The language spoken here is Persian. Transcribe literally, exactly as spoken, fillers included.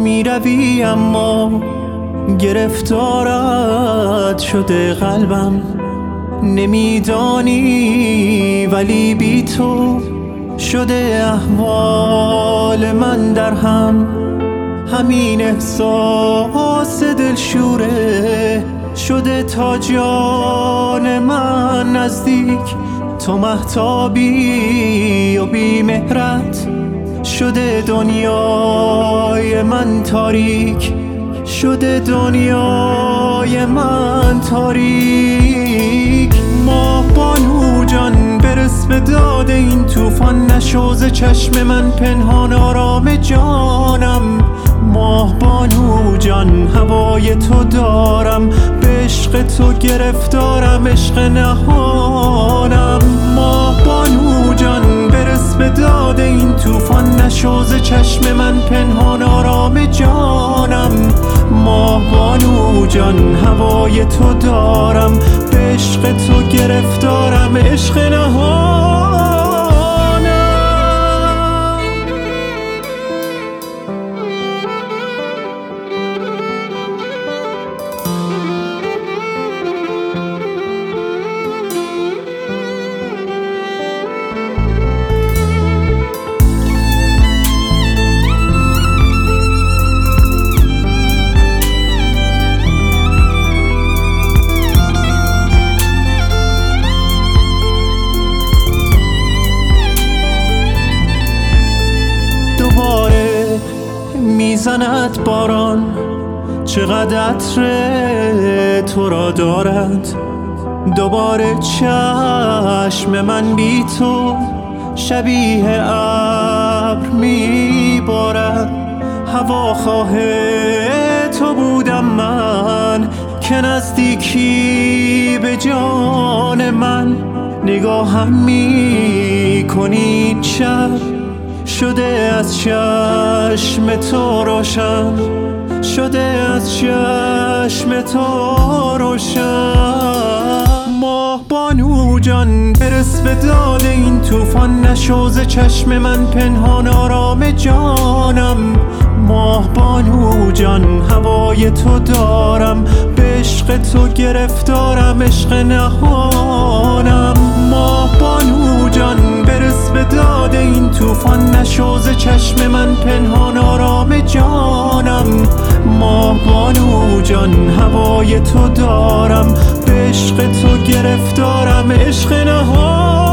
میروی اما گرفتارت شده قلبم، نمیدانی ولی بی تو شده احوال من در هم. همین احساس دلشوره شده تا جان من نزدیک، تو مهتابی و بی مهرت شده دنیای من تاریک، شده دنیای من تاریک. ماه بانو جان برس به داد این توفان، نشو ز چشم من پنهان آرام جانم. ماه بانو جان هوای تو دارم، به عشق تو گرفتارم، عشق نهانم. ماه بانو جان برس به داد این توفان، نشو ز چشم من پنهان آرام جانم. ماه بانو جان هوای تو دارم، به عشق تو گرفتارم، عشق نهانم. میزند باران چقدر عطر تو را دارد، دوباره چشم من بی تو شبیه ابر میبارد. هواخواه تو بودم من که نزدیکی به جان من، نگاهم میکنی شب شده از چشم تو روشن، شده از چشم تو روشن. ماه بانو جان برس به داد این توفان، نشو ز چشم من پنهان آرام جانم. ماه بانو جان هوای تو دارم، به عشق تو گرفتارم، عشق نهانم. ماه بانو جان برس به داد این توفان، نشو ز چشم من پنهان آرام جانم. ماه بانو جان هوای تو دارم، به عشق تو گرفتارم، عشق نهانم.